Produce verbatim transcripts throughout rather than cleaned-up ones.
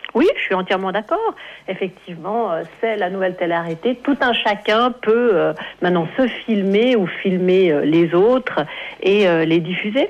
Oui, je suis entièrement d'accord. Effectivement, euh, c'est la nouvelle télé-réalité. Tout un chacun peut euh, maintenant se filmer ou filmer euh, les autres et euh, les diffuser.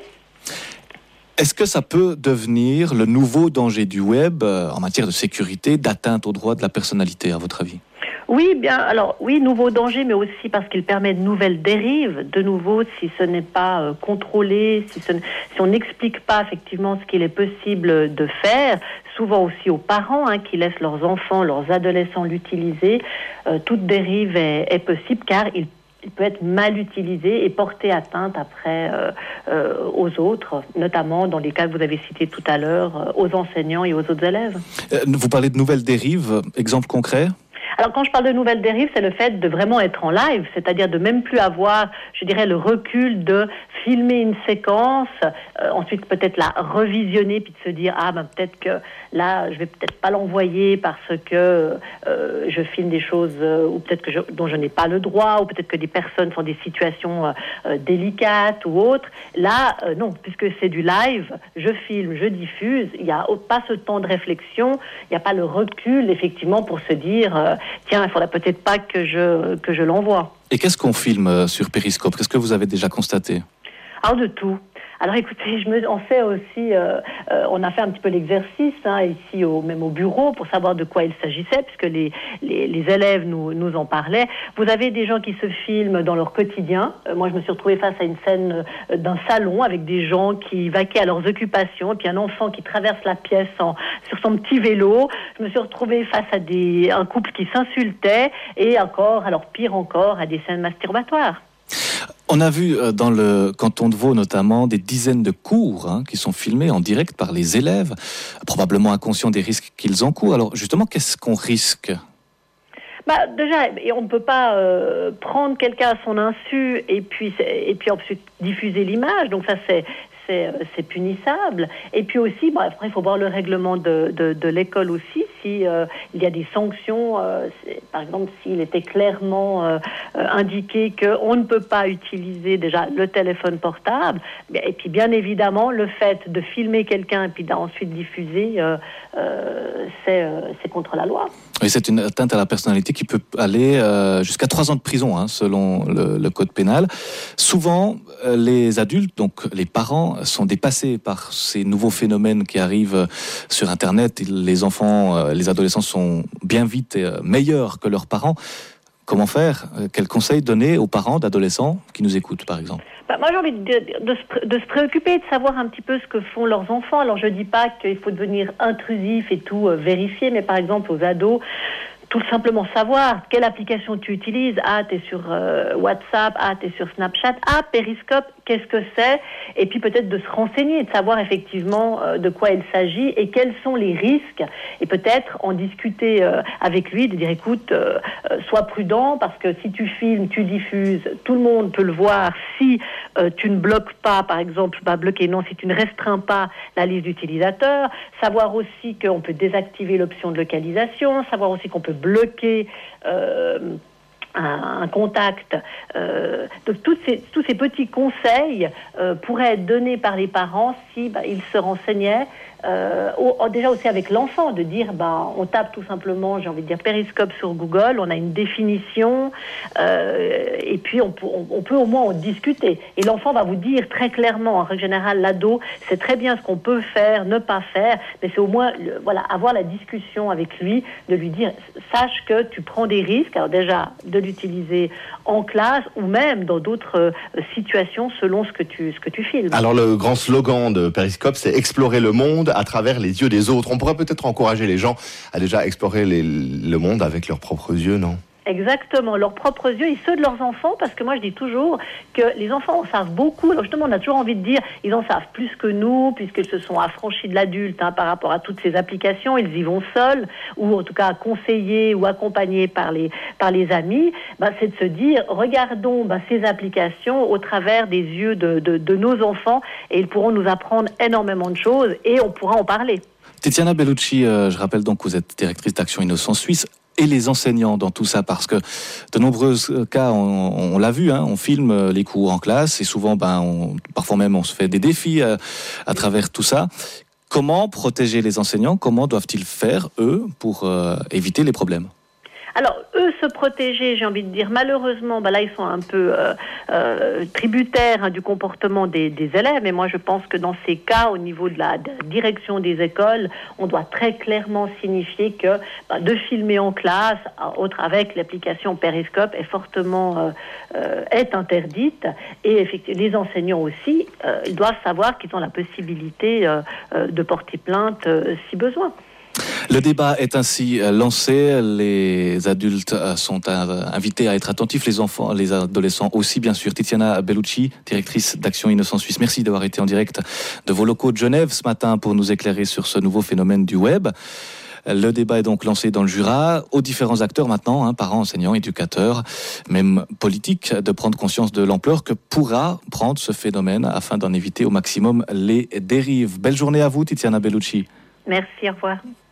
Est-ce que ça peut devenir le nouveau danger du web euh, en matière de sécurité, d'atteinte aux droits de la personnalité, à votre avis ? Oui, bien, alors, oui, nouveau danger, mais aussi parce qu'il permet de nouvelles dérives. De nouveau, si ce n'est pas euh, contrôlé, si, ce, si on n'explique pas effectivement ce qu'il est possible de faire, souvent aussi aux parents hein, qui laissent leurs enfants, leurs adolescents l'utiliser, euh, toute dérive est, est possible car il Il peut être mal utilisé et porter atteinte après euh, euh, aux autres, notamment dans les cas que vous avez cités tout à l'heure, euh, aux enseignants et aux autres élèves. Euh, vous parlez de nouvelles dérives, exemple concret ? Alors quand je parle de nouvelles dérives, c'est le fait de vraiment être en live, c'est-à-dire de même plus avoir, je dirais, le recul de filmer une séquence, euh, ensuite peut-être la revisionner, puis de se dire ah ben peut-être que là je vais peut-être pas l'envoyer parce que euh, je filme des choses euh, ou peut-être que je, dont je n'ai pas le droit, ou peut-être que des personnes sont des situations euh, euh, délicates ou autres. Là euh, non, puisque c'est du live, je filme, je diffuse, il n'y a pas ce temps de réflexion, il n'y a pas le recul effectivement pour se dire euh, tiens, il ne faudrait peut-être pas que je, que je l'envoie. Et qu'est-ce qu'on filme sur Periscope ? Qu'est-ce que vous avez déjà constaté ? Alors, de tout. Alors écoutez, je me, on fait aussi, euh, euh, on a fait un petit peu l'exercice hein, ici, au, même au bureau, pour savoir de quoi il s'agissait, puisque les, les, les élèves nous, nous en parlaient. Vous avez des gens qui se filment dans leur quotidien. Euh, moi, je me suis retrouvée face à une scène euh, d'un salon avec des gens qui vaquaient à leurs occupations, et puis un enfant qui traverse la pièce en, sur son petit vélo. Je me suis retrouvée face à des, un couple qui s'insultait, et encore, alors pire encore, à des scènes masturbatoires. On a vu dans le canton de Vaud notamment des dizaines de cours hein, qui sont filmés en direct par les élèves, probablement inconscients des risques qu'ils encourent. Alors justement, qu'est-ce qu'on risque ? Bah, déjà, on ne peut pas euh, prendre quelqu'un à son insu et puis, et puis ensuite diffuser l'image. Donc ça, c'est... C'est, c'est punissable. Et puis aussi, bon, après, il faut voir le règlement de, de, de l'école aussi, si euh, il y a des sanctions, euh, par exemple, s'il était clairement euh, indiqué qu'on ne peut pas utiliser déjà le téléphone portable, et puis bien évidemment, le fait de filmer quelqu'un et puis d'ensuite diffuser, euh, euh, c'est, euh, c'est contre la loi. Oui, c'est une atteinte à la personnalité qui peut aller euh, jusqu'à trois ans de prison, hein, selon le, le code pénal. Souvent, euh, les adultes, donc les parents, sont dépassés par ces nouveaux phénomènes qui arrivent sur Internet. Les enfants, euh, les adolescents sont bien vite euh, meilleurs que leurs parents. Comment faire ? Quels conseils donner aux parents d'adolescents qui nous écoutent, par exemple ? Bah, moi, j'ai envie de, de, de, se, de se préoccuper, de savoir un petit peu ce que font leurs enfants. Alors, je ne dis pas qu'il faut devenir intrusif et tout euh, vérifier, mais par exemple, aux ados, tout simplement savoir quelle application tu utilises. Ah, tu es sur euh, WhatsApp, ah, tu es sur Snapchat, ah, Periscope, qu'est-ce que c'est ? Et puis peut-être de se renseigner, de savoir effectivement euh, de quoi il s'agit et quels sont les risques. Et peut-être en discuter euh, avec lui, de dire écoute, euh, euh, sois prudent parce que si tu filmes, tu diffuses, tout le monde peut le voir. Si euh, tu ne bloques pas, par exemple, pas bloquer, non, si tu ne restreins pas la liste d'utilisateurs, savoir aussi qu'on peut désactiver l'option de localisation, savoir aussi qu'on peut bloquer euh, un, un contact. Euh, donc tous ces, tous ces petits conseils euh, pourraient être donnés par les parents si bah, ils se renseignaient. Euh, au, déjà aussi avec l'enfant, de dire bah, on tape tout simplement, j'ai envie de dire Periscope sur Google, on a une définition euh, et puis on, on, on peut au moins en discuter et l'enfant va vous dire très clairement, en règle générale l'ado c'est très bien ce qu'on peut faire, ne pas faire, mais c'est au moins le, voilà, avoir la discussion avec lui, de lui dire sache que tu prends des risques, alors déjà de l'utiliser en classe ou même dans d'autres euh, situations selon ce que tu, ce que tu filmes. Alors le grand slogan de Periscope, c'est explorer le monde à travers les yeux des autres. On pourrait peut-être encourager les gens à déjà explorer les, le monde avec leurs propres yeux, non ? Exactement, leurs propres yeux et ceux de leurs enfants, parce que moi je dis toujours que les enfants en savent beaucoup. Alors justement, on a toujours envie de dire, ils en savent plus que nous, puisqu'ils se sont affranchis de l'adulte hein, par rapport à toutes ces applications. Ils y vont seuls, ou en tout cas conseillés ou accompagnés par les, par les amis. Ben, c'est de se dire, regardons ben, ces applications au travers des yeux de, de, de nos enfants, et ils pourront nous apprendre énormément de choses, et on pourra en parler. Tiziana Bellucci, euh, je rappelle donc que vous êtes directrice d'Action Innocence Suisse, et les enseignants dans tout ça, parce que de nombreux cas, on, on l'a vu, hein, on filme les cours en classe, et souvent, ben, on, parfois même, on se fait des défis à, à travers tout ça. Comment protéger les enseignants? Comment doivent-ils faire, eux, pour euh, éviter les problèmes? Alors, eux, se protéger, j'ai envie de dire, malheureusement, bah là, ils sont un peu euh, euh, tributaires hein, du comportement des, des élèves. Et moi, je pense que dans ces cas, au niveau de la, de la direction des écoles, on doit très clairement signifier que bah, de filmer en classe, autre avec l'application Periscope, est fortement euh, euh, est interdite. Et effectivement, les enseignants aussi, euh, ils doivent savoir qu'ils ont la possibilité euh, euh, de porter plainte euh, si besoin. Le débat est ainsi lancé. Les adultes sont invités à être attentifs, les enfants, les adolescents aussi, bien sûr. Tiziana Bellucci, directrice d'Action Innocence Suisse, merci d'avoir été en direct de vos locaux de Genève ce matin pour nous éclairer sur ce nouveau phénomène du web. Le débat est donc lancé dans le Jura, aux différents acteurs maintenant, hein, parents, enseignants, éducateurs, même politiques, de prendre conscience de l'ampleur que pourra prendre ce phénomène afin d'en éviter au maximum les dérives. Belle journée à vous, Tiziana Bellucci. Merci, au revoir.